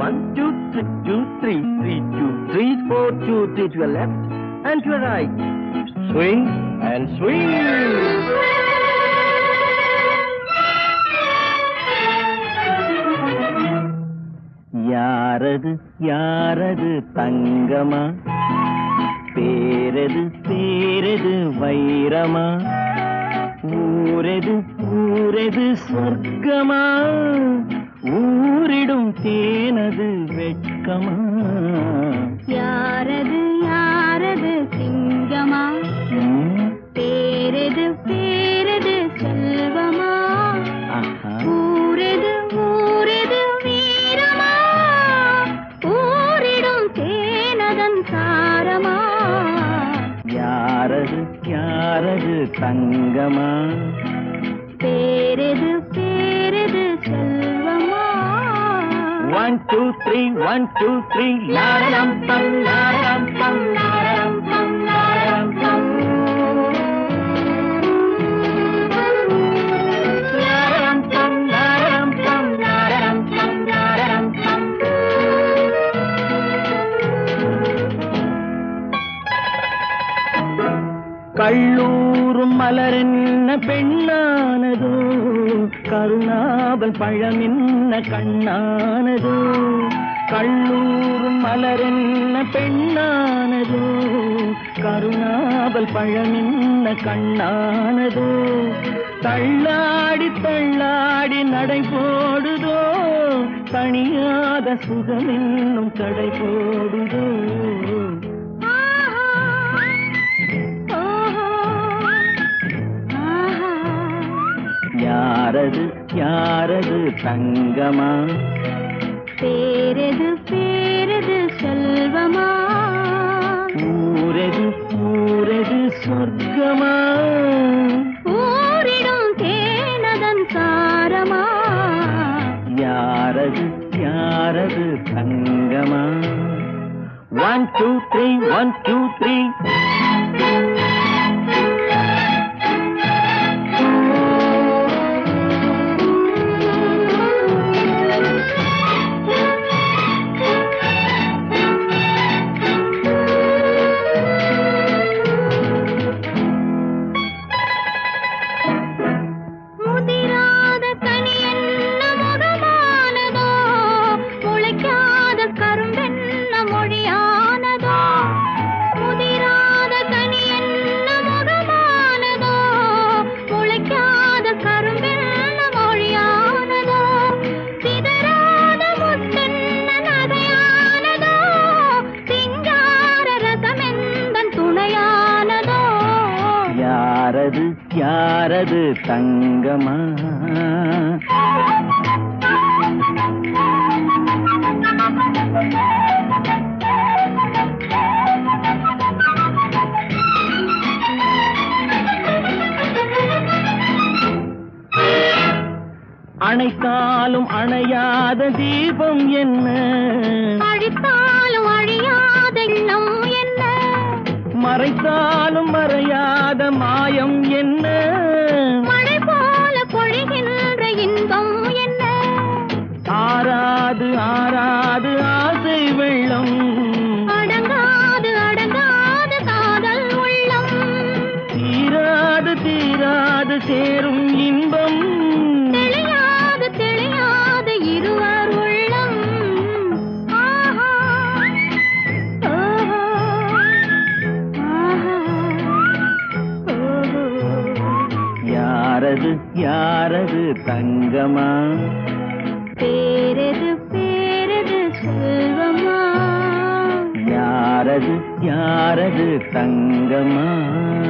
1, 2, 3, 2, 3, 3, 2, 3, 4, 2, 3 to your left and to your right. Swing and swing. யாரது யாரது தங்கமா, பேரது பேரது வைரமா, ஊரது ஊரது சொர்க்கமா, ஊரிடும் தேனது வெட்கமா. யாரது யாரது சிங்கமா, பேரது பேரது செல்வமா, ஊரது ஊரது வீரமா, ஊரிடும் தேனதன் சாரமா. யாரது யாரது தங்கமா, பேரது பேரது செல்வமா. 1, 2, 3, 1, 2, 3, லாரரம் பம் லாரரம் பம் லாரரம் பம் லாரரம் பம். லாரரம் பம் லாரரம் பம் லாரரம் பம் லாரரம் பம். கள்ளூரும் மலரென்ன பெண்ணானதோ, கருணாபல் பழமென்ன கண்ணானதோ. கள்ளூரும் மலரென்ன பெண்ணானதோ, கருணாபல் பழமென்ன கண்ணானதோ. தள்ளாடி தள்ளாடி நடை போடுதோ, தனியாத சுகமென்னும் கடை போடுதோ. யாரது யாரது தங்கமா, பேரது பேரது செல்வமா, ஊரது ஊரது சொர்க்கமா, ஊரிடும் தேனதன் சாரமா. யாரது யாரது தங்கமா. 1, 2, 3, 1, 2, 3. யாரது யாரது தங்கமா. அணைத்தாலும் அணையாத தீபம் என்ன, அழித்தாலும் அழியாத எண்ணம் என்ன, மறைத்தாலும் மறையாத மாயம் என்ன, மழை போல பொழிகின்ற இன்பம் என்ன, ஆராது ஆராது ஆசை வெள்ளம், அடங்காது அடங்காது காதல் உள்ளம், தீராது தீராது சேரும் இன்பம், தெளியாது தெளியாது இருவர் உள்ளம். ஆஹா ஓஹோ ஆஹா ஓஹோ. யாரது யாரது தங்கமா, பேரது பேரது செல்வமா. யாரது யாரது தங்கமா.